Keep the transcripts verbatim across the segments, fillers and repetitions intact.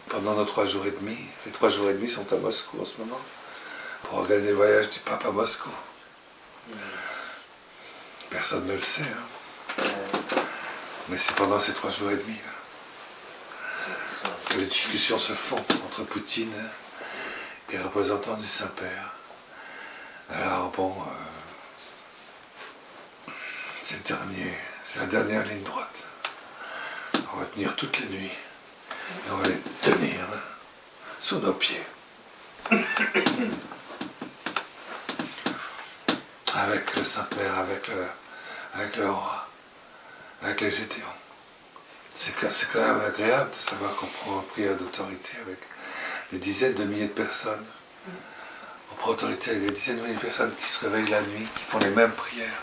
pendant nos trois jours et demi. Les trois jours et demi sont à Moscou en ce moment, pour organiser le voyage du pape à Moscou. Personne ne le sait, hein. Mais c'est pendant ces trois jours et demi là, que les discussions se font entre Poutine et les représentants du Saint-Père. Alors bon, euh, c'est le dernier, c'est la dernière ligne droite. On va tenir toutes les nuits et on va les tenir hein, sous nos pieds. Avec le Saint-Père, avec le, avec le roi, avec les Gédéons. C'est, c'est quand même agréable de savoir qu'on prend une prière d'autorité avec des dizaines de milliers de personnes. On prend autorité avec des dizaines de milliers de personnes qui se réveillent la nuit, qui font les mêmes prières.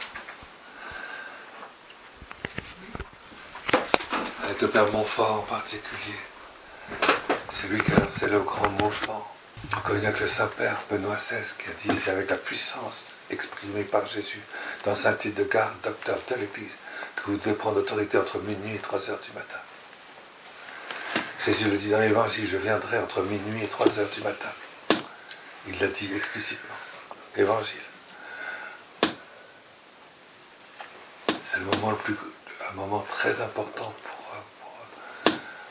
Avec le Père Montfort en particulier. C'est lui qui a lancé le grand mouvement. On connaît avec le Saint-Père Benoît seize qui a dit c'est avec la puissance exprimée par Jésus dans Saint titre de garde, docteur de l'Église, que vous devez prendre autorité entre minuit et trois heures du matin. Jésus le dit dans l'Évangile, je viendrai entre minuit et trois heures du matin. Il l'a dit explicitement. Évangile. C'est le moment le plus, un moment très important pour, pour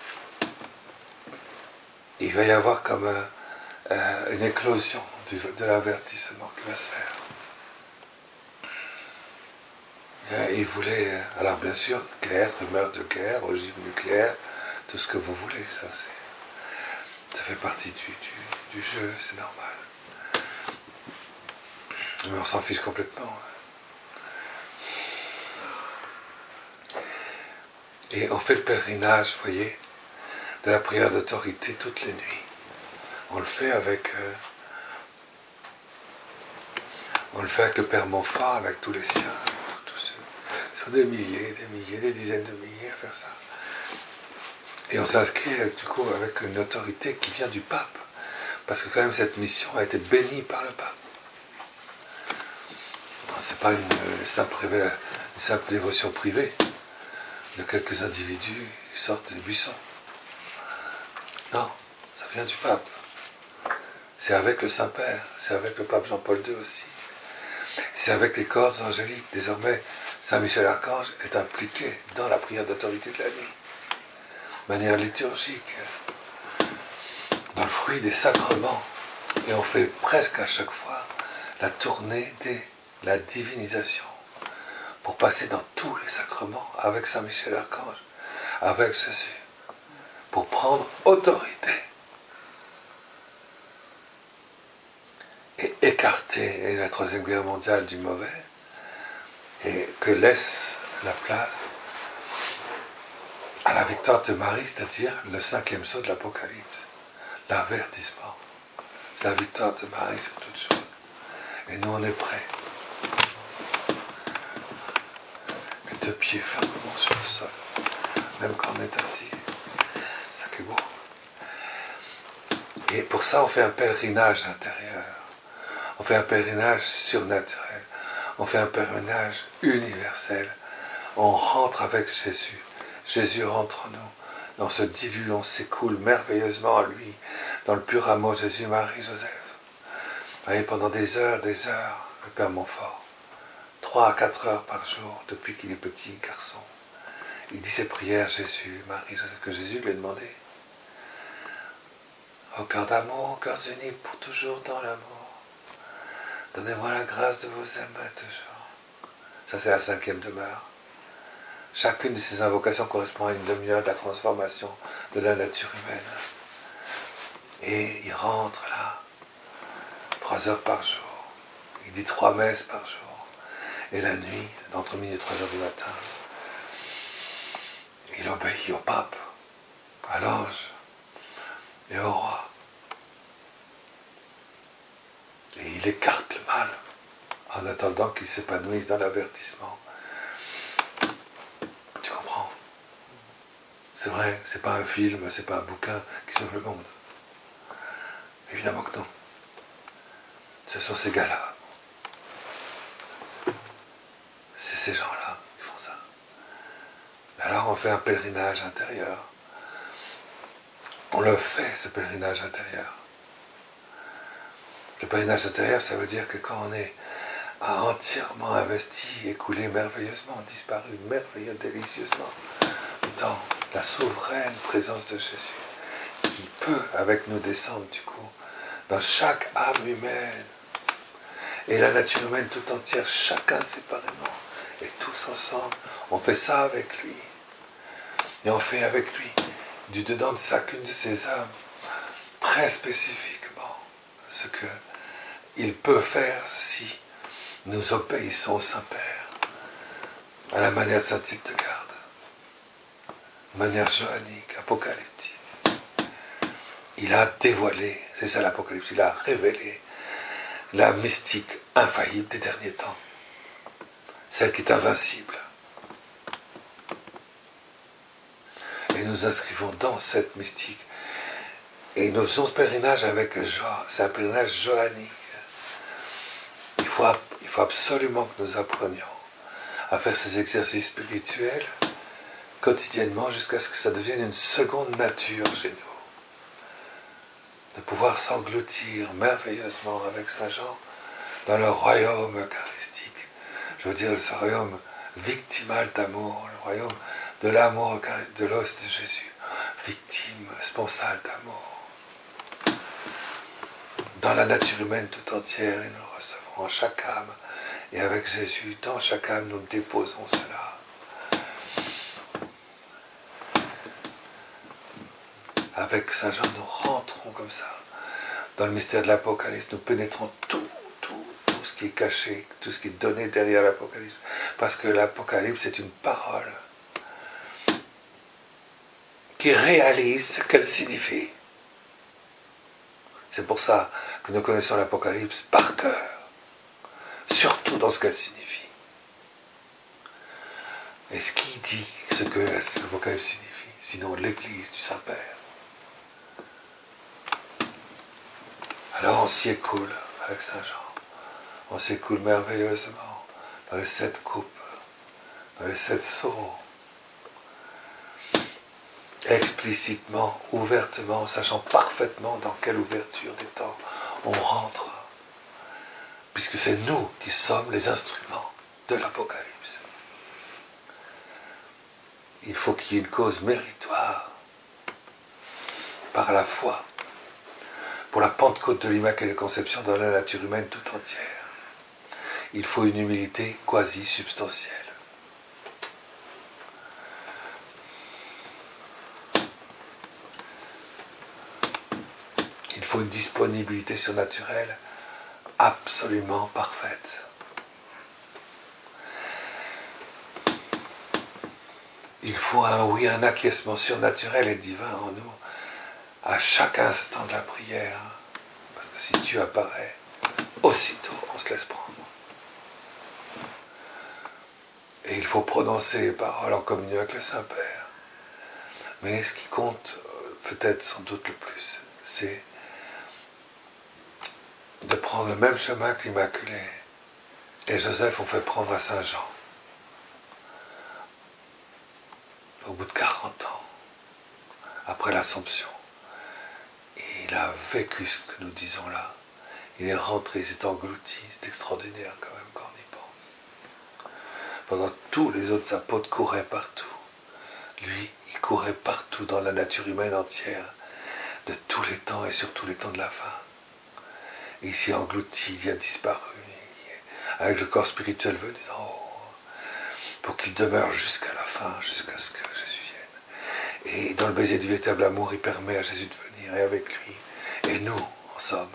il va y avoir comme un, euh, une éclosion du, de l'avertissement qui va se faire. Il voulait, alors bien sûr, guerre, rumeur de guerre, ogive nucléaire, tout ce que vous voulez, ça c'est, ça fait partie du, du, du jeu, c'est normal. Mais on s'en fiche complètement. Et on fait le pèlerinage, vous voyez, de la prière d'autorité toutes les nuits. On le fait avec euh, on le fait avec le Père Montfort, avec tous les siens, avec tous ceux. Ils sont des milliers, des milliers, des dizaines de milliers à faire ça. Et on s'inscrit du coup avec une autorité qui vient du pape. Parce que quand même cette mission a été bénie par le pape. C'est pas une, une, simple révéla, une simple dévotion privée de quelques individus qui sortent des buissons. Non, ça vient du pape. C'est avec le Saint-Père, c'est avec le pape Jean-Paul deux aussi. C'est avec les cordes angéliques. Désormais, Saint Michel Archange est impliqué dans la prière d'autorité de la nuit. De manière liturgique, dans le fruit des sacrements. Et on fait presque à chaque fois la tournée de la divinisation. Pour passer dans tous les sacrements avec Saint Michel Archange, avec Jésus. Pour prendre autorité. Et écarter la troisième guerre mondiale du mauvais, et que laisse la place à la victoire de Marie, c'est-à-dire le cinquième sceau de l'Apocalypse, l'avertissement. La victoire de Marie sur toutes choses. Et nous on est prêts. Les deux pieds fermement sur le sol, même quand on est assis. Ça qui est beau. Et pour ça on fait un pèlerinage intérieur. On fait un pèlerinage surnaturel. On fait un pèlerinage universel. On rentre avec Jésus. Jésus rentre en nous. Dans ce divin, on s'écoule merveilleusement en lui. Dans le pur amour Jésus, Marie, Joseph. Et pendant des heures, des heures, le Père Montfort. Trois à quatre heures par jour, depuis qu'il est petit garçon. Il dit ses prières, Jésus, Marie, Joseph, que Jésus lui a demandé. Au cœur d'amour, cœurs unis pour toujours dans l'amour. Donnez-moi la grâce de vous aimer toujours. Ça, c'est la cinquième demeure. Chacune de ces invocations correspond à une demi-heure de la transformation de la nature humaine. Et il rentre là, trois heures par jour. Il dit trois messes par jour. Et la nuit, entre minuit et trois heures du matin, il obéit au pape, à l'ange et au roi. Et il écarte le mal en attendant qu'il s'épanouisse dans l'avertissement. Tu comprends? C'est vrai, c'est pas un film, c'est pas un bouquin qui sauve le monde. Évidemment que non. Ce sont ces gars-là. C'est ces gens-là qui font ça. Alors on fait un pèlerinage intérieur. On le fait, ce pèlerinage intérieur. Le pèlerinage intérieur, ça veut dire que quand on est entièrement investi, écoulé merveilleusement, disparu merveilleux, délicieusement, dans la souveraine présence de Jésus, qui peut avec nous descendre du coup, dans chaque âme humaine, et la nature humaine tout entière, chacun séparément, et tous ensemble, on fait ça avec lui. Et on fait avec lui, du dedans de chacune de ces âmes, très spécifiquement, ce qu'il peut faire si nous obéissons au Saint-Père, à la manière de Saint-Type de Garde, de manière johannique, apocalyptique. Il a dévoilé, c'est ça l'Apocalypse, il a révélé la mystique infaillible des derniers temps, celle qui est invincible. Et nous inscrivons dans cette mystique. Et nous faisons ce pèlerinage avec joie, c'est un pèlerinage johannique. Il faut, il faut absolument que nous apprenions à faire ces exercices spirituels quotidiennement jusqu'à ce que ça devienne une seconde nature chez nous. De pouvoir s'engloutir merveilleusement avec Saint Jean dans le royaume eucharistique. Je veux dire, ce royaume victimal d'amour, le royaume de l'amour de l'os de Jésus, victime, sponsale d'amour. Dans la nature humaine tout entière, et nous le recevons en chaque âme, et avec Jésus, dans chaque âme, nous déposons cela. Avec Saint Jean, nous rentrons comme ça dans le mystère de l'Apocalypse, nous pénétrons tout, tout, tout ce qui est caché, tout ce qui est donné derrière l'Apocalypse, parce que l'Apocalypse c'est une parole qui réalise ce qu'elle signifie. C'est pour ça que nous connaissons l'Apocalypse par cœur, surtout dans ce qu'elle signifie. Et ce qui dit ce que l'Apocalypse signifie, sinon l'Église du Saint-Père. Alors on s'y écoule avec Saint Jean, on s'écoule merveilleusement dans les sept coupes, dans les sept seaux, explicitement, ouvertement, sachant parfaitement dans quelle ouverture des temps on rentre, puisque c'est nous qui sommes les instruments de l'Apocalypse. Il faut qu'il y ait une cause méritoire par la foi pour la Pentecôte de l'Immaculée Conception dans la nature humaine tout entière. Il faut une humilité quasi-substantielle. Il faut une disponibilité surnaturelle absolument parfaite. Il faut un oui, un acquiescement surnaturel et divin en nous à chaque instant de la prière, parce que si Dieu apparaît, aussitôt on se laisse prendre. Et il faut prononcer les paroles en communion avec le Saint-Père. Mais ce qui compte, peut-être sans doute le plus, c'est de prendre le même chemin que l'Immaculée et Joseph ont fait prendre à Saint Jean. Au bout de quarante ans, après l'Assomption, il a vécu ce que nous disons là. Il est rentré, il s'est englouti. C'est extraordinaire quand même quand on y pense. Pendant tous les autres apôtres couraient partout. Lui, il courait partout dans la nature humaine entière, de tous les temps et sur tous les temps de la fin. Il s'est englouti, il a disparu, avec le corps spirituel venu d'en haut, pour qu'il demeure jusqu'à la fin, jusqu'à ce que Jésus vienne. Et dans le baiser du véritable amour, il permet à Jésus de venir, et avec lui, et nous, en somme,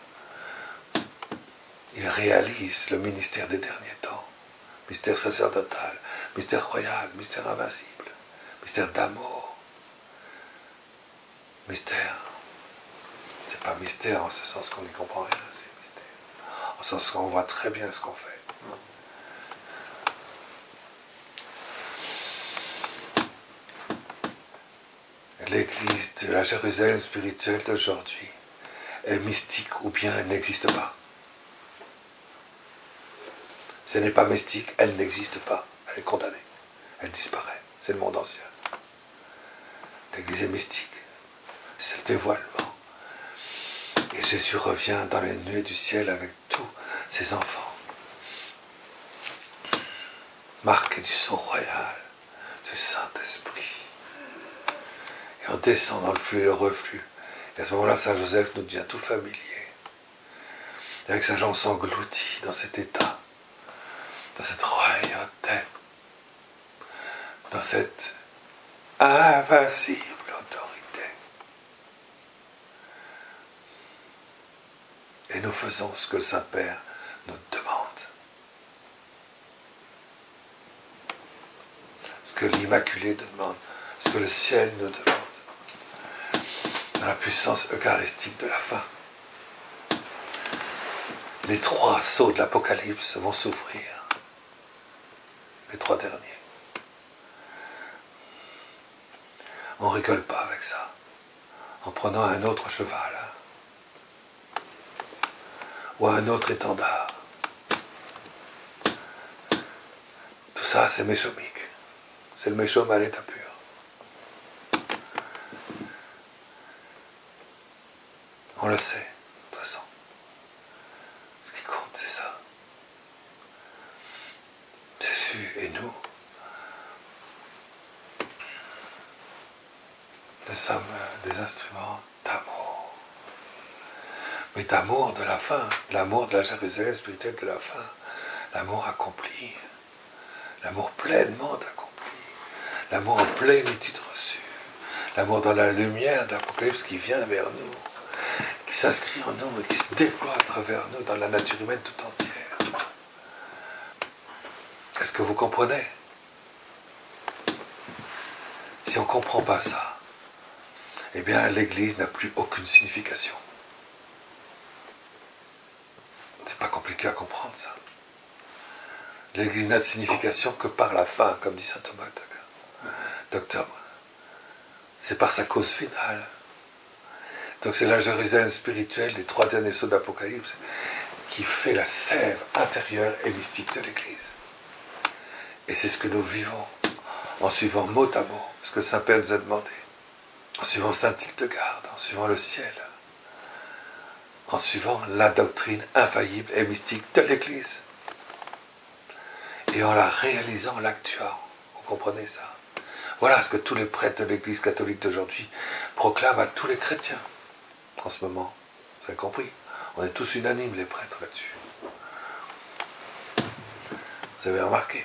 il réalise le ministère des derniers temps, mystère sacerdotal, mystère royal, mystère invincible, mystère d'amour, mystère. C'est pas mystère en ce sens qu'on n'y comprend rien, c'est mystère. En ce sens qu'on voit très bien ce qu'on fait. L'église de la Jérusalem spirituelle d'aujourd'hui est mystique ou bien elle n'existe pas. Si elle n'est pas mystique, elle n'existe pas. Elle est condamnée. Elle disparaît. C'est le monde ancien. L'église est mystique. c'est le dévoilement. Et Jésus revient dans les nuées du ciel avec tous ses enfants, marqués du sceau royal du Saint-Esprit. Et on descend dans le flux et le reflux. Et à ce moment-là, Saint Joseph nous devient tout familier. Et avec Saint Jean, on s'engloutit dans cet état, dans cette royauté, dans cette invincible autorité. Et nous faisons ce que le Saint-Père nous demande. Ce que l'Immaculée demande, ce que le ciel nous demande. Dans la puissance eucharistique de la fin. Les trois sceaux de l'Apocalypse vont s'ouvrir. Les trois derniers. On ne rigole pas avec ça. En prenant un autre cheval. Ou un autre étendard. Tout ça, c'est méchomique. C'est le méchom à l'état pur. On le sait, de toute façon. Ce qui compte, c'est ça. Jésus et nous, nous sommes des instruments d'amour. Mais d'amour de la fin, l'amour de la Jérusalem spirituelle de la fin, l'amour accompli, l'amour pleinement accompli, l'amour en plénitude reçue, l'amour dans la lumière de l'Apocalypse qui vient vers nous, qui s'inscrit en nous et qui se déploie à travers nous dans la nature humaine tout entière. Est-ce que vous comprenez? Si on ne comprend pas ça, eh bien l'Église n'a plus aucune signification. C'est pas compliqué à comprendre ça. L'Église n'a de signification que par la fin, comme dit saint Thomas d'Octobre. C'est par sa cause finale. Donc c'est la Jérusalem spirituelle des trois derniers sceaux d'Apocalypse qui fait la sève intérieure et mystique de l'Église. Et c'est ce que nous vivons en suivant mot à mot ce que Saint-Père nous a demandé, en suivant Saint Hildegarde, en suivant le ciel, en suivant la doctrine infaillible et mystique de l'Église, et en la réalisant, en l'actuant. Vous comprenez ça? Voilà ce que tous les prêtres de l'Église catholique d'aujourd'hui proclament à tous les chrétiens en ce moment. Vous avez compris? On est tous unanimes, les prêtres, là-dessus. Vous avez remarqué?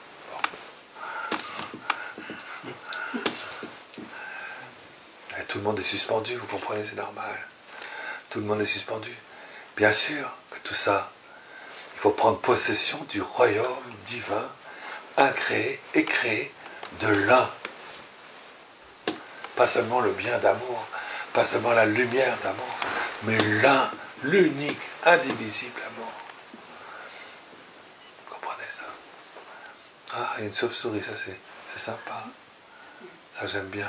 Et tout le monde est suspendu, vous comprenez, c'est normal. Tout le monde est suspendu. Bien sûr que tout ça, il faut prendre possession du royaume divin, incréé et créé de l'un. Pas seulement le bien d'amour, pas seulement la lumière d'amour, mais l'un, l'unique, indivisible amour. Vous comprenez ça? Ah, il y a une chauve-souris, ça c'est, c'est sympa. Ça j'aime bien.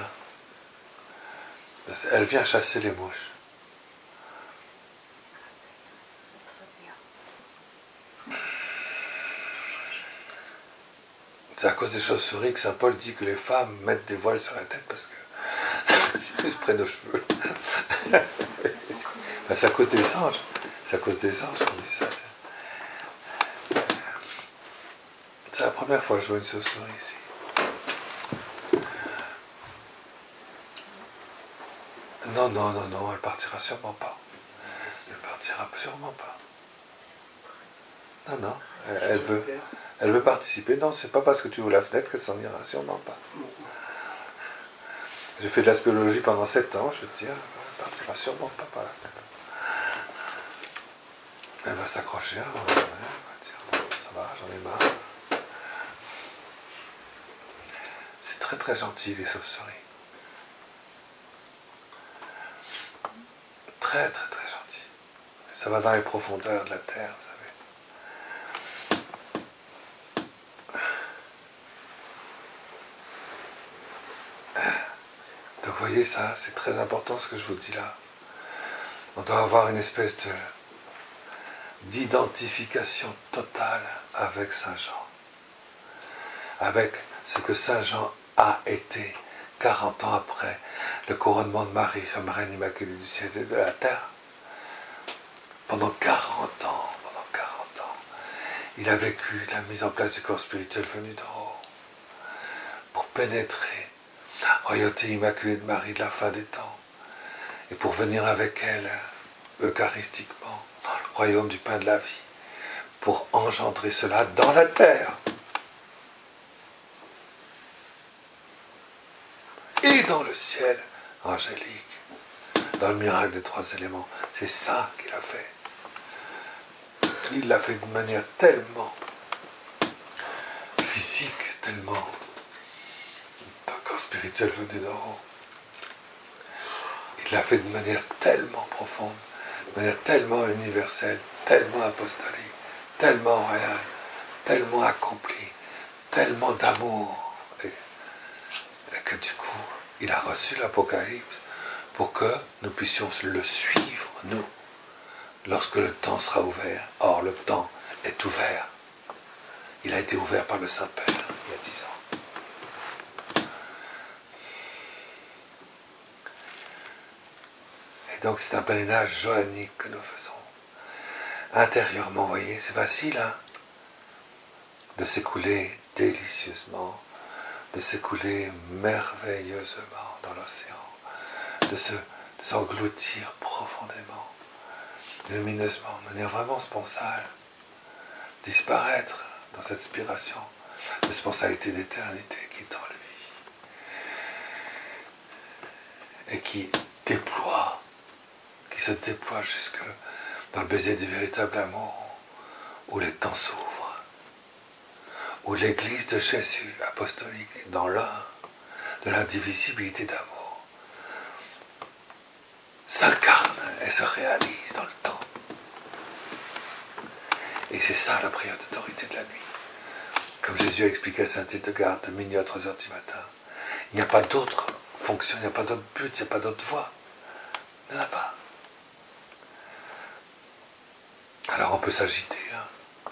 Elle vient chasser les mouches. C'est à cause des chauves-souris que saint Paul dit que les femmes mettent des voiles sur la tête parce que sinon ils se prennent aux cheveux. Ben, c'est à cause des anges. C'est à cause des anges qu'on dit ça. C'est la première fois que je vois une chauve-souris ici. Non, non, non, non, elle partira sûrement pas. Elle partira sûrement pas. Non, non, elle, elle veut, elle veut participer. Non, c'est pas parce que tu ouvres la fenêtre que ça n'en ira sûrement pas. J'ai fait de la spéléologie pendant sept ans, je veux te dire, elle partira sûrement pas par la fenêtre. Elle va s'accrocher, elle va dire, ça va, j'en ai marre. C'est très très gentil, les chauves-souris. Très très très gentil. Ça va dans les profondeurs de la terre, vous savez. Donc vous voyez, ça, c'est très important ce que je vous dis là. On doit avoir une espèce de d'identification totale avec Saint Jean. Avec ce que Saint Jean a été quarante ans après le couronnement de Marie comme Reine Immaculée du ciel et de la terre. Pendant quarante ans, pendant quarante ans, il a vécu la mise en place du corps spirituel venu d'en haut pour pénétrer la royauté immaculée de Marie de la fin des temps et pour venir avec elle eucharistiquement dans le royaume du pain de la vie pour engendrer cela dans la terre et dans le ciel angélique, dans le miracle des trois éléments. C'est ça qu'il a fait. Il l'a fait de manière tellement physique, tellement d'un corps spirituel venu d'en haut. Il l'a fait de manière tellement profonde, de manière tellement universelle, tellement apostolique, tellement royale, tellement accomplie, tellement d'amour. Et, et que du coup, il a reçu l'Apocalypse pour que nous puissions le suivre, nous, lorsque le temps sera ouvert. Or, le temps est ouvert. Il a été ouvert par le Saint-Père il y a dix ans. Et donc, c'est un pèlerinage joannique que nous faisons. Intérieurement, vous voyez, c'est facile, hein, de s'écouler délicieusement, de s'écouler merveilleusement dans l'océan, de se, de s'engloutir profondément, lumineusement, de manière vraiment spontanée, disparaître dans cette spiration de spontanéité d'éternité qui est en lui et qui déploie, qui se déploie jusque dans le baiser du véritable amour où les temps s'ouvrent, où l'Église de Jésus apostolique dans l'un de l'indivisibilité d'amour s'incarne et se réalise dans le temps. Et c'est ça la prière d'autorité de la nuit. Comme Jésus a expliqué à Saint-Hildegarde, de minuit à trois heures du matin. Il n'y a pas d'autre fonction, il n'y a pas d'autre but, il n'y a pas d'autre voie. Il n'y en a pas. Alors on peut s'agiter. Hein.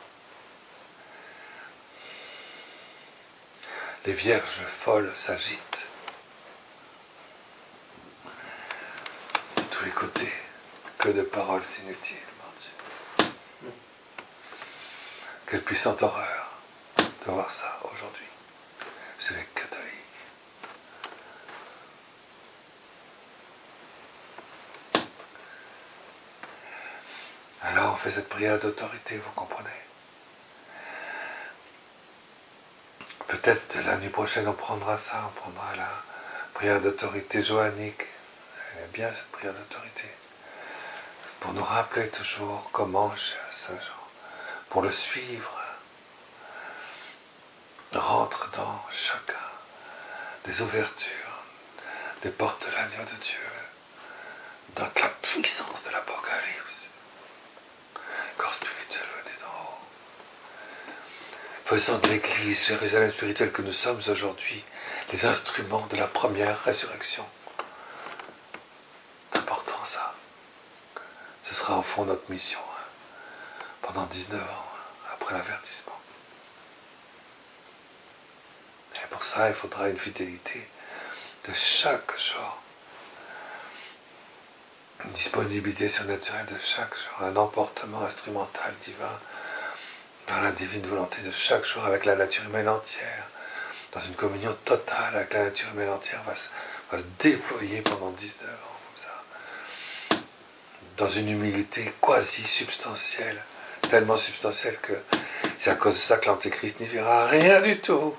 Les vierges folles s'agitent. De tous les côtés. Que de paroles inutiles, mon Dieu. Quelle puissante horreur de voir ça aujourd'hui chez les catholiques. Alors on fait cette prière d'autorité, vous comprenez? Peut-être la nuit prochaine on prendra ça, on prendra la prière d'autorité joannique. Elle est bien cette prière d'autorité. Pour nous rappeler toujours comment Saint Jean, pour le suivre, rentre dans chacun des ouvertures, des portes de l'agneau de Dieu, dans la puissance de l'Apocalypse, corps spirituel venu d'en haut. Faisant de l'Église, Jérusalem spirituelle que nous sommes aujourd'hui, les instruments de la première résurrection. C'est important ça. Ce sera au fond notre mission, hein, pendant dix-neuf ans, hein, après l'avertissement. Et pour ça, il faudra une fidélité de chaque jour. Une disponibilité surnaturelle de chaque jour, un emportement instrumental divin dans la divine volonté de chaque jour avec la nature humaine entière, dans une communion totale avec la nature humaine entière, va se, va se déployer pendant dix-neuf ans comme ça, dans une humilité quasi substantielle, tellement substantielle que c'est à cause de ça que l'Antéchrist n'y verra rien du tout.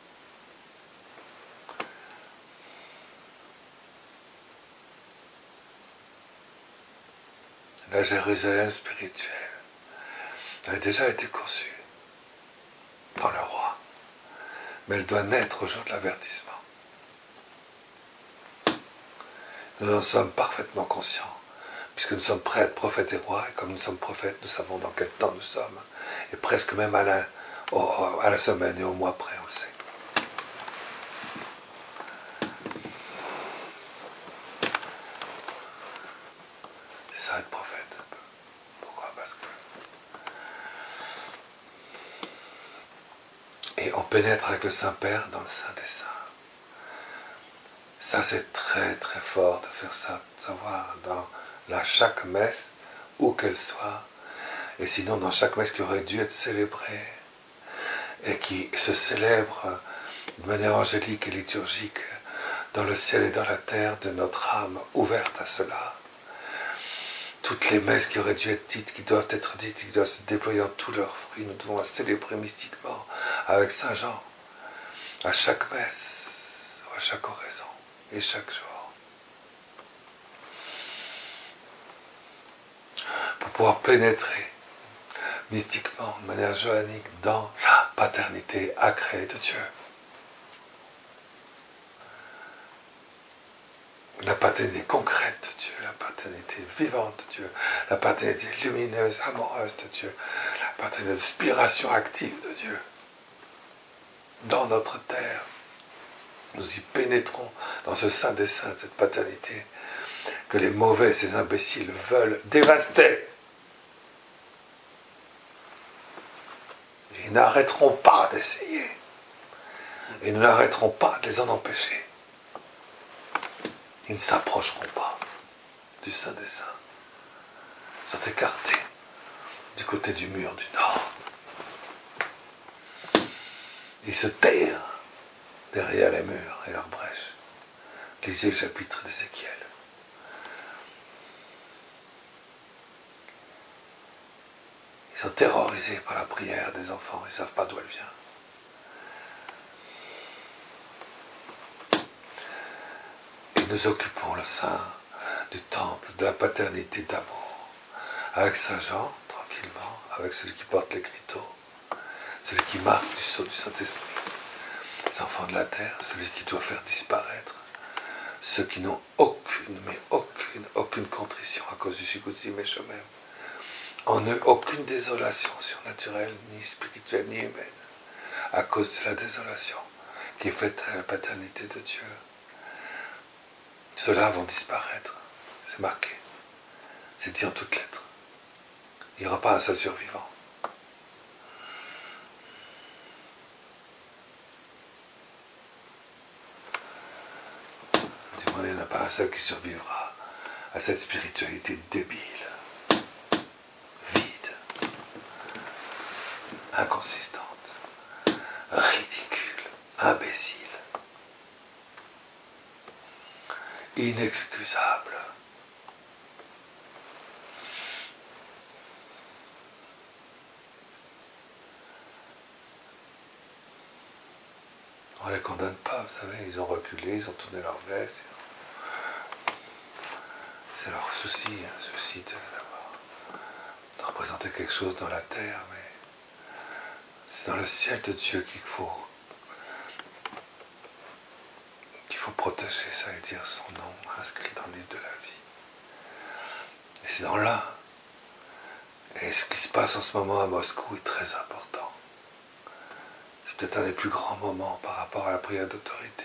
La Jérusalem spirituelle a déjà été conçue dans le roi, mais elle doit naître au jour de l'avertissement. Nous en sommes parfaitement conscients, puisque nous sommes prêtres, prophètes et rois, et comme nous sommes prophètes, nous savons dans quel temps nous sommes, et presque même à la, au, à la semaine et au mois près, on le sait. C'est ça être prophète. Pourquoi? Parce que et on pénètre avec le Saint-Père dans le Saint des Saints. Ça, c'est très très fort de faire ça, de savoir dans la chaque messe, où qu'elle soit, et sinon dans chaque messe qui aurait dû être célébrée, et qui se célèbre de manière angélique et liturgique dans le ciel et dans la terre, de notre âme ouverte à cela. Toutes les messes qui auraient dû être dites, qui doivent être dites, qui doivent se déployer en tous leurs fruits, nous devons la célébrer mystiquement avec Saint Jean, à chaque messe, à chaque oraison et chaque jour. Pour pouvoir pénétrer mystiquement, de manière johannique, dans la paternité agréée de Dieu. La paternité concrète de Dieu, la paternité vivante de Dieu, la paternité lumineuse, amoureuse de Dieu, la paternité d'inspiration active de Dieu. Dans notre terre, nous y pénétrons dans ce sein des saints, cette paternité que les mauvais, ces imbéciles veulent dévaster. Ils n'arrêteront pas d'essayer. Et nous n'arrêterons pas de les en empêcher. Ils ne s'approcheront pas du Saint des Saints. Ils sont écartés du côté du mur du nord. Ils se terrent derrière les murs et leurs brèches. Lisez le chapitre d'Ézéchiel. Ils sont terrorisés par la prière des enfants. Ils ne savent pas d'où elle vient. Nous occupons le sein du temple, de la paternité d'amour, avec Saint Jean, tranquillement, avec celui qui porte l'écriteau, celui qui marque du sceau du Saint-Esprit, les enfants de la terre, celui qui doit faire disparaître ceux qui n'ont aucune, mais aucune, aucune contrition à cause du Shikutsi Meshomem. En eux, aucune désolation surnaturelle, ni spirituelle, ni humaine, à cause de la désolation qui est faite à la paternité de Dieu. Ceux-là vont disparaître. C'est marqué. C'est dit en toutes lettres. Il n'y aura pas un seul survivant. Du moins, il n'y en a pas un seul qui survivra à cette spiritualité débile, vide, inconsistante, ridicule, imbécile, inexcusable. On ne les condamne pas, vous savez, ils ont reculé, ils ont tourné leur veste. C'est leur souci, un souci de, de représenter quelque chose dans la terre, mais c'est dans le ciel de Dieu qu'il faut qu'il faut protéger ça et dire son nom inscrit dans le livre de la vie. Et c'est dans là. Et ce qui se passe en ce moment à Moscou est très important. C'est peut-être un des plus grands moments par rapport à la prière d'autorité.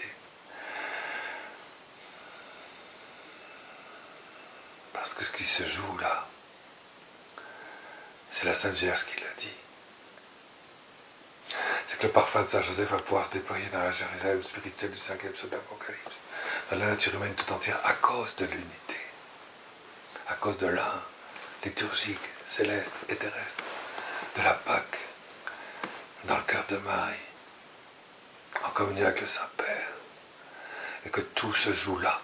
Parce que ce qui se joue là, c'est la Sainte Vierge qui l'a dit. C'est que le parfum de Saint Joseph va pouvoir se déployer dans la Jérusalem spirituelle du cinquième sceau de l'Apocalypse, dans la nature humaine tout entière, à cause de l'unité, à cause de l'un, liturgique, céleste et terrestre, de la Pâque, dans le cœur de Marie, en communion avec le Saint-Père, et que tout se joue là.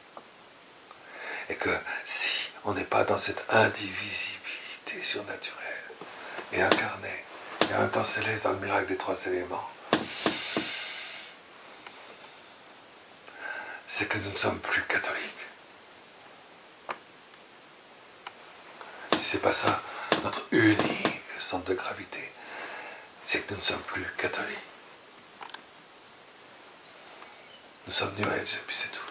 Et que si on n'est pas dans cette indivisibilité surnaturelle et incarnée, et en même temps céleste dans le miracle des trois éléments, c'est que nous ne sommes plus catholiques. Si c'est pas ça, notre unique centre de gravité, c'est que nous ne sommes plus catholiques. Nous sommes New Age, et puis c'est tout.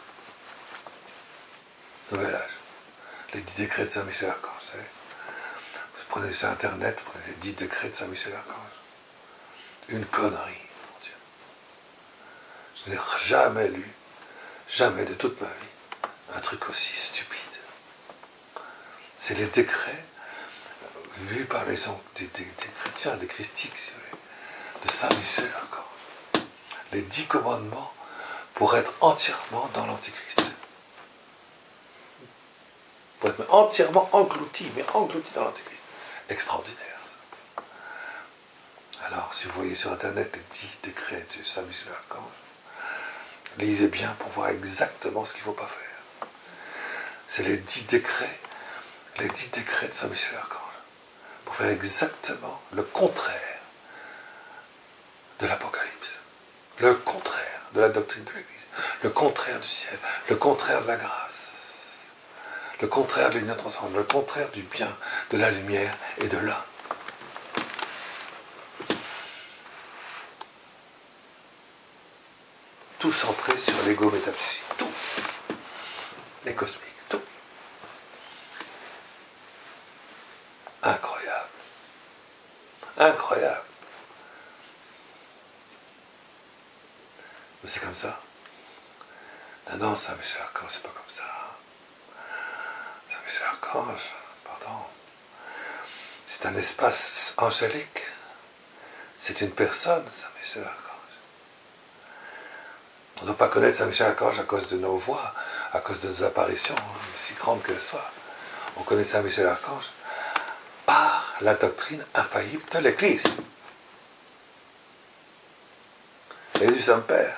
Nouvel âge. Les dix décrets de Saint Michel Archange, vous savez. Vous prenez sur Internet, vous prenez les dix décrets de Saint Michel Archange. Une connerie, mon Dieu. Je n'ai jamais lu, jamais de toute ma vie, un truc aussi stupide. C'est les décrets vus par les des, des, des chrétiens, des christiques, si vous voulez, de Saint Michel Archange. Les dix commandements pour être entièrement dans l'Antichrist. Pour être entièrement englouti, mais englouti dans l'Antichrist. Extraordinaire. Ça. Alors, si vous voyez sur Internet les dix décrets de Saint Michel Archange, lisez bien pour voir exactement ce qu'il ne faut pas faire. C'est les dix décrets, les dix décrets de Saint Michel Archange, pour faire exactement le contraire de l'Apocalypse, le contraire de la doctrine de l'Église, le contraire du ciel, le contraire de la grâce, le contraire de l'union transcendante, le contraire du bien, de la lumière et de l'un. Tout centré sur l'ego métaphysique, tout, les cosmiques, tout. Incroyable, incroyable. Mais c'est comme ça. Non, non, Saint Michel Archange, c'est pas comme ça. Saint Michel Archange, pardon, c'est un espace angélique. C'est une personne, Saint Michel Archange. On ne doit pas connaître Saint Michel Archange à cause de nos voix, à cause de nos apparitions, hein, si grandes qu'elles soient. On connaît Saint Michel Archange par la doctrine infaillible de l'Église et du Saint-Père.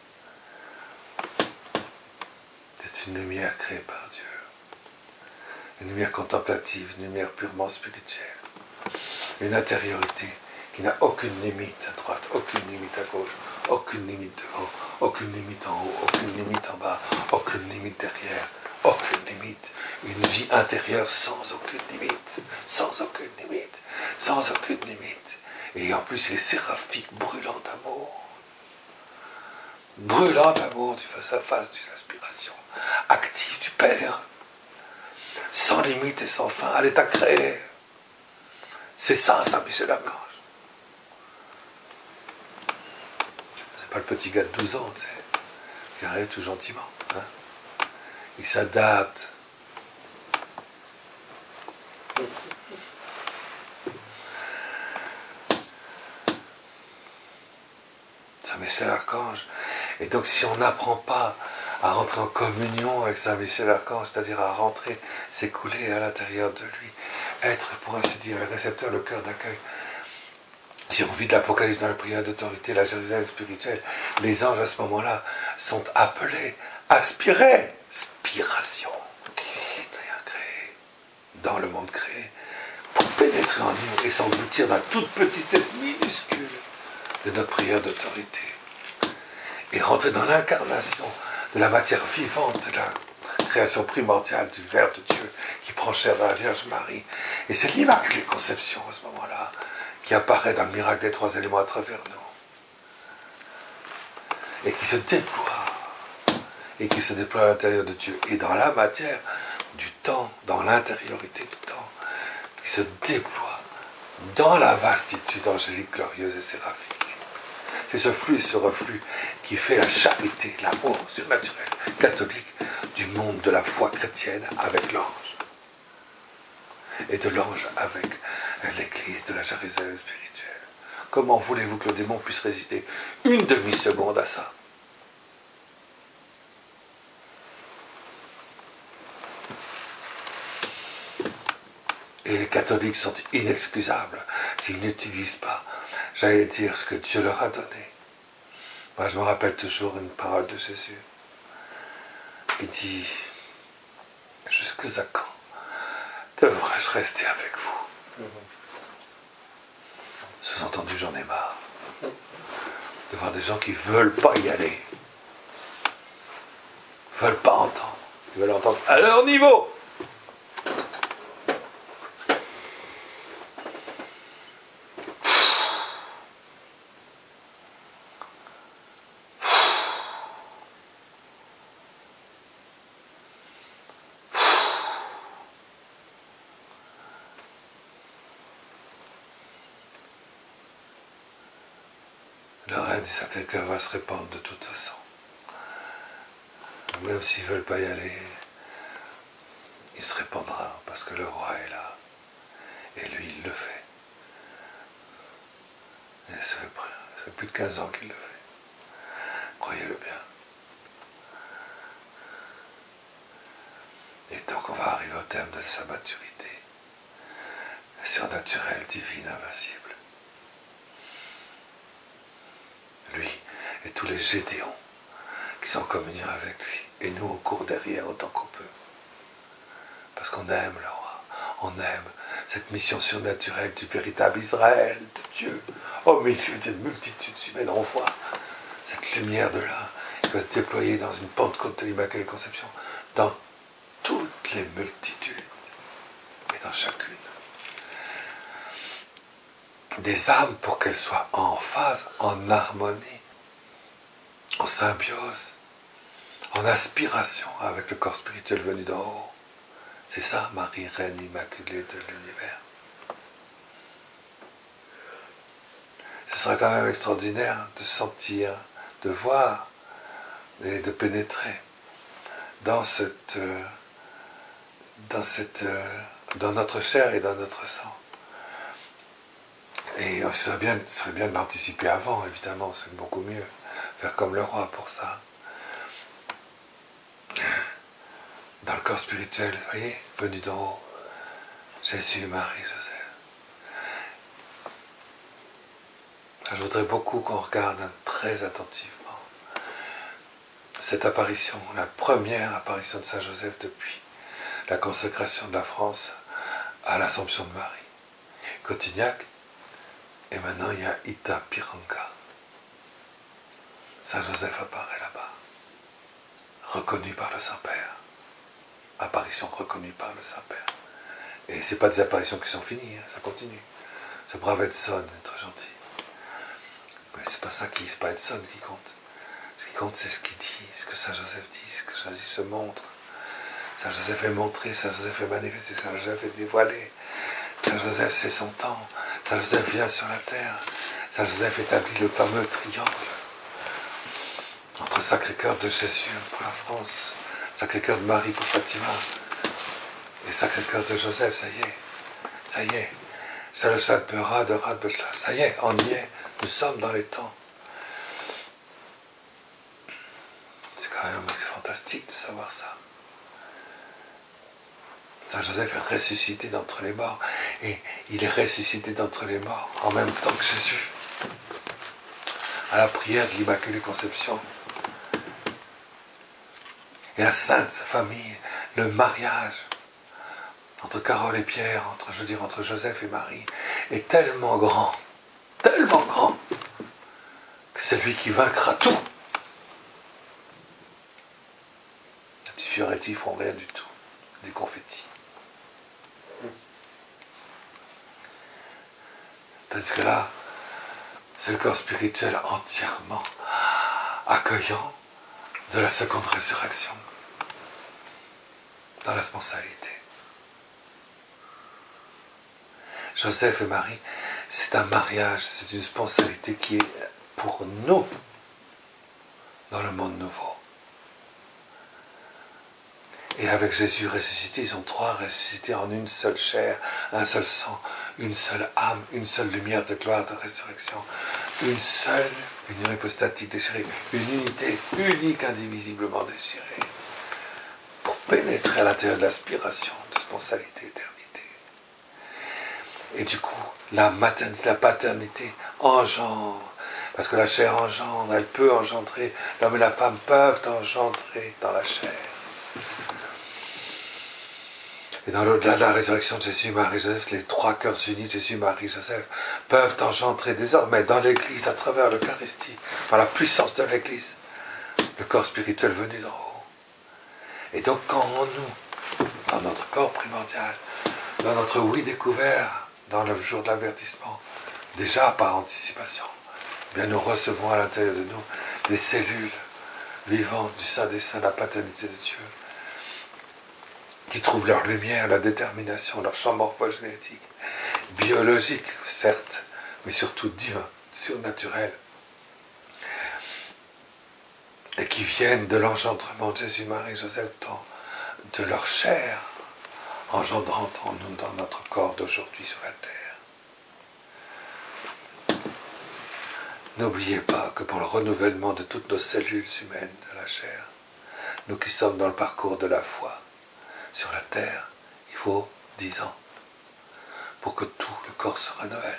C'est une lumière créée par Dieu, une lumière contemplative, une lumière purement spirituelle, une intériorité qui n'a aucune limite à droite, aucune limite à gauche, aucune limite devant, aucune limite en haut, aucune limite en bas, aucune limite derrière, aucune limite. Une vie intérieure sans aucune limite, sans aucune limite, sans aucune limite. Et en plus, il est séraphique, brûlant d'amour. Brûlant d'amour du face-à-face, d'une inspiration active du Père, sans limite et sans fin, à l'état créé. C'est ça, Saint Michel Archange. C'est pas le petit gars de douze ans, tu sais, qui arrive tout gentiment. Hein. Il s'adapte. Saint Michel Archange. Et donc, si on n'apprend pas à rentrer en communion avec Saint Michel Archange, c'est-à-dire à rentrer, s'écouler à l'intérieur de lui, être, pour ainsi dire, le récepteur, le cœur d'accueil. Si on vit de l'Apocalypse dans la prière d'autorité, la Jérusalem spirituelle, les anges à ce moment-là sont appelés, aspirés, aspiration, rien créé, dans le monde créé, pour pénétrer en nous et s'engloutir dans la toute petitesse minuscule de notre prière d'autorité. Et rentrer dans l'incarnation de la matière vivante de la création primordiale du Verbe de Dieu qui prend chair dans la Vierge Marie. Et c'est l'Immaculée Conception à ce moment-là qui apparaît dans le miracle des trois éléments à travers nous. Et qui se déploie. Et qui se déploie à l'intérieur de Dieu. Et dans la matière du temps, dans l'intériorité du temps, qui se déploie dans la vastitude angélique, glorieuse et séraphique. C'est ce flux, ce reflux qui fait la charité, l'amour surnaturel, catholique du monde de la foi chrétienne avec l'ange. Et de l'ange avec l'église de la Jérusalem spirituelle. Comment voulez-vous que le démon puisse résister une demi-seconde à ça? Et les catholiques sont inexcusables s'ils n'utilisent pas, j'allais dire, ce que Dieu leur a donné. Moi, je me rappelle toujours une parole de Jésus. Il dit, jusque à quand devrais-je rester avec vous? Sous-entendu, j'en ai marre de voir des gens qui ne veulent pas y aller, ne veulent pas entendre, ils veulent entendre à leur niveau. Le règne, ça, quelqu'un va se répandre de toute façon. Même s'ils ne veulent pas y aller, il se répandra parce que le roi est là. Et lui, il le fait. Et ça fait, ça fait plus de quinze ans qu'il le fait. Croyez-le bien. Et donc on va arriver au terme de sa maturité, surnaturelle, divine, invincible. Lui et tous les Gédéons qui sont en communion avec lui. Et nous, on court derrière autant qu'on peut. Parce qu'on aime le roi. On aime cette mission surnaturelle du véritable Israël de Dieu. Au milieu des multitudes humaines, on voit cette lumière de là qui va se déployer dans une Pentecôte de l'Immaculée Conception, dans toutes les multitudes et dans chacune. Des âmes pour qu'elles soient en phase, en harmonie, en symbiose, en aspiration avec le corps spirituel venu d'en haut. C'est ça, Marie, Reine Immaculée de l'univers. Ce sera quand même extraordinaire de sentir, de voir et de pénétrer dans cette, dans cette, dans notre chair et dans notre sang. Et ce serait bien, ce serait bien de l'anticiper avant, évidemment, c'est beaucoup mieux. Faire comme le roi pour ça. Dans le corps spirituel, vous voyez, venu d'en haut, Jésus, Marie, Joseph. Je voudrais beaucoup qu'on regarde très attentivement cette apparition, la première apparition de Saint Joseph depuis la consécration de la France à l'Assomption de Marie. Cotignac, et maintenant il y a Itapiranga. Saint Joseph apparaît là-bas, reconnu par le Saint-Père. Apparition reconnue par le Saint-Père. Et ce n'est pas des apparitions qui sont finies, hein, ça continue. Ce brave Edson, être gentil. Mais c'est pas ça qui, c'est pas Edson qui compte. Ce qui compte, c'est ce qu'il dit, ce que Saint Joseph dit, ce que Saint Joseph se montre. Saint Joseph est montré, Saint Joseph est manifesté, Saint Joseph est dévoilé. Saint Joseph, c'est son temps. Saint Joseph vient sur la terre. Saint Joseph établit le fameux triangle entre Sacré-Cœur de Jésus pour la France, Sacré-Cœur de Marie pour Fatima, et Sacré-Cœur de Joseph, ça y est, ça y est. C'est le Chalpera de Radbechla, ça y est, on y est, nous sommes dans les temps. C'est quand même fantastique de savoir ça. Saint Joseph est ressuscité d'entre les morts, et il est ressuscité d'entre les morts en même temps que Jésus. À la prière de l'Immaculée Conception. Et la Sainte Famille, le mariage entre Carole et Pierre, entre, je veux dire, entre Joseph et Marie, est tellement grand, tellement grand, que c'est lui qui vaincra tout. Les petits fioretti font rien du tout, c'est des confettis. Parce que là, c'est le corps spirituel entièrement accueillant de la seconde résurrection, dans la sponsalité. Joseph et Marie, c'est un mariage, c'est une sponsalité qui est pour nous dans le monde nouveau. Et avec Jésus ressuscité, ils sont trois ressuscités en une seule chair, un seul sang, une seule âme, une seule lumière de gloire, de résurrection, une seule union hypostatique déchirée, une unité unique, indivisiblement déchirée, pour pénétrer à l'intérieur de l'aspiration de sponsalité, éternité. Et du coup, la maternité, la paternité engendre, parce que la chair engendre, elle peut engendrer, l'homme et la femme peuvent engendrer dans la chair. Et dans l'au-delà de la résurrection de Jésus, Marie, Joseph, les trois cœurs unis, Jésus, Marie, Joseph, peuvent engendrer désormais dans l'Église, à travers l'Eucharistie, par la puissance de l'Église, le corps spirituel venu d'en haut. Et donc quand en nous, dans notre corps primordial, dans notre oui découvert, dans le jour de l'avertissement, déjà par anticipation, eh bien nous recevons à l'intérieur de nous des cellules vivantes du Saint des Saints, la paternité de Dieu, qui trouvent leur lumière, leur détermination, leur champ morphogénétique, biologique, certes, mais surtout divin, surnaturel, et qui viennent de l'engendrement de Jésus, Marie, Joseph, dans, de leur chair, engendrant en nous dans notre corps d'aujourd'hui sur la terre. N'oubliez pas que pour le renouvellement de toutes nos cellules humaines de la chair, nous qui sommes dans le parcours de la foi, Sur la terre, il faut dix ans pour que tout le corps se renouvelle.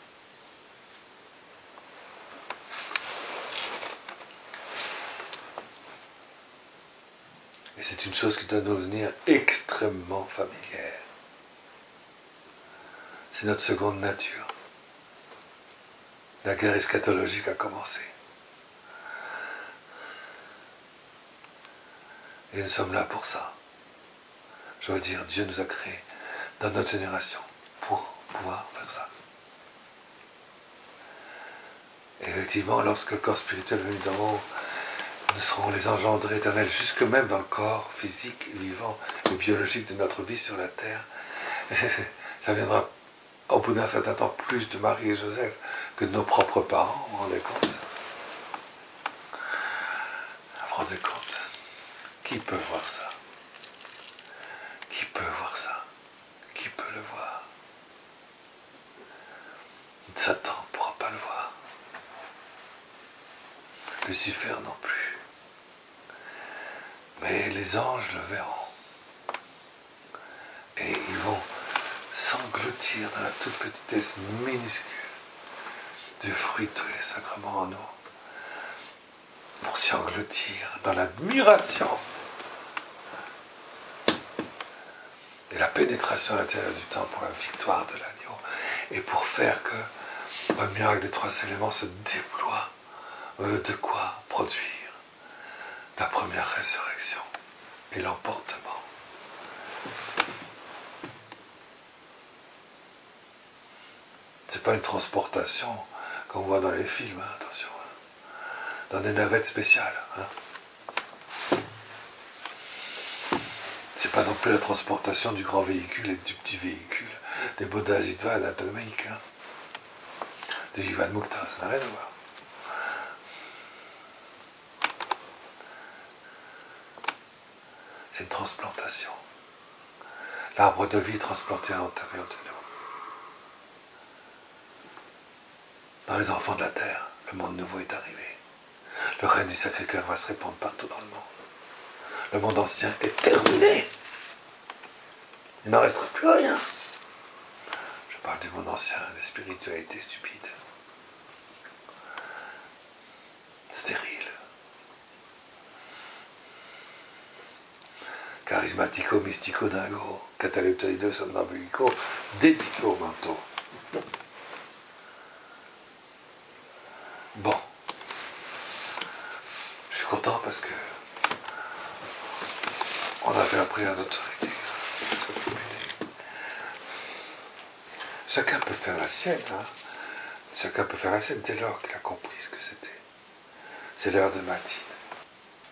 Et c'est une chose qui doit nous devenir extrêmement familière. C'est notre seconde nature. La guerre eschatologique a commencé. Et nous sommes là pour ça. Je veux dire, Dieu nous a créés dans notre génération pour pouvoir faire ça. Et effectivement, lorsque le corps spirituel est venu d'en haut, nous serons les engendrés éternels, jusque même dans le corps physique, vivant et biologique de notre vie sur la terre. Ça viendra au bout d'un certain temps plus de Marie et Joseph que de nos propres parents, vous vous rendez compte? Vous vous rendez compte? Qui peut voir ça? Qui peut voir ça? Qui peut le voir? Satan ne pourra pas le voir. Lucifer non plus. Mais les anges le verront. Et ils vont s'engloutir dans la toute petitesse minuscule du fruit de tous les sacrements en nous, pour s'y engloutir dans l'admiration et la pénétration à l'intérieur du temps pour la victoire de l'agneau, et pour faire que le miracle des trois éléments se déploie, euh, de quoi produire la première résurrection et l'emportement. C'est pas une transportation qu'on voit dans les films, hein, attention, hein, dans des navettes spéciales. Hein. C'est pas non plus la transportation du grand véhicule et du petit véhicule, des Bodhisattva anatomiques, hein, de Ivan Mukta, ça n'a rien à voir. C'est une transplantation. L'arbre de vie transplanté à l'intérieur de nous. Dans les enfants de la terre, le monde nouveau est arrivé. Le règne du Sacré-Cœur va se répandre partout dans le monde. Le monde ancien est terminé. Il n'en restera plus rien. Je parle du monde ancien, des spiritualités stupides. Stériles. Charismatico, mystico, dingo, cataleptoïdo, somnambulico, débilo, manteau. Bon. Je suis content parce que on avait appris à d'autorité. Chacun peut faire la sienne, hein. Chacun peut faire la sienne dès lors qu'il a compris ce que c'était. C'est l'heure de matinée.